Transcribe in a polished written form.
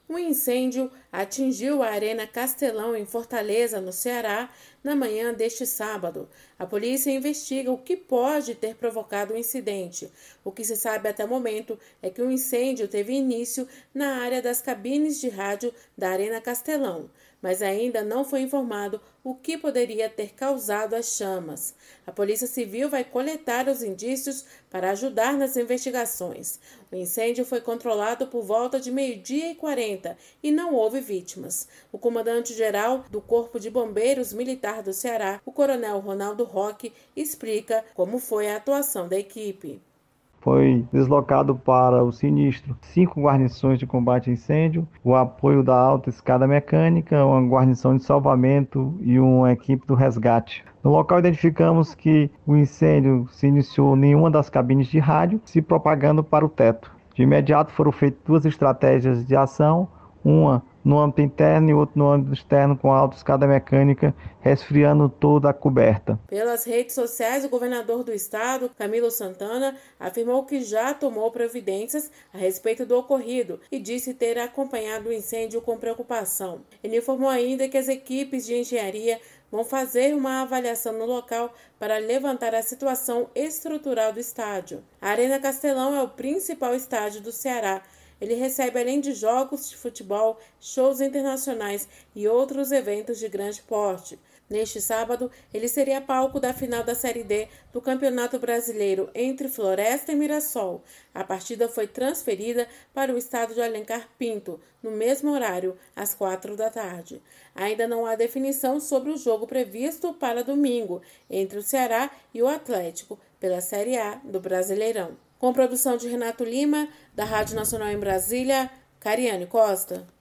Um incêndio atingiu a Arena Castelão, em Fortaleza, no Ceará, na manhã deste sábado. A polícia investiga o que pode ter provocado o incidente. O que se sabe até o momento é que o incêndio teve início na área das cabines de rádio da Arena Castelão, mas ainda não foi informado o que poderia ter causado as chamas. A Polícia Civil vai coletar os indícios para ajudar nas investigações. O incêndio foi controlado por volta de 12h40 e não houve vítimas. O comandante-geral do Corpo de Bombeiros Militar do Ceará, o coronel Ronaldo Roque, explica como foi a atuação da equipe. Foi deslocado para o sinistro 5 guarnições de combate a incêndio, o apoio da alta escada mecânica, uma guarnição de salvamento e uma equipe do resgate. No local identificamos que o incêndio se iniciou em uma das cabines de rádio, se propagando para o teto. De imediato foram feitas 2 estratégias de ação, uma no âmbito interno e outra no âmbito externo, com a alta escada mecânica, resfriando toda a coberta. Pelas redes sociais, o governador do estado, Camilo Santana, afirmou que já tomou providências a respeito do ocorrido e disse ter acompanhado o incêndio com preocupação. Ele informou ainda que as equipes de engenharia vão fazer uma avaliação no local para levantar a situação estrutural do estádio. A Arena Castelão é o principal estádio do Ceará. Ele recebe, além de jogos de futebol, shows internacionais e outros eventos de grande porte. Neste sábado, ele seria palco da final da Série D do Campeonato Brasileiro entre Floresta e Mirassol. A partida foi transferida para o estádio de Alencar Pinto, no mesmo horário, às 16h. Ainda não há definição sobre o jogo previsto para domingo, entre o Ceará e o Atlético, pela Série A do Brasileirão. Com produção de Renato Lima, da Rádio Nacional em Brasília, Cariane Costa.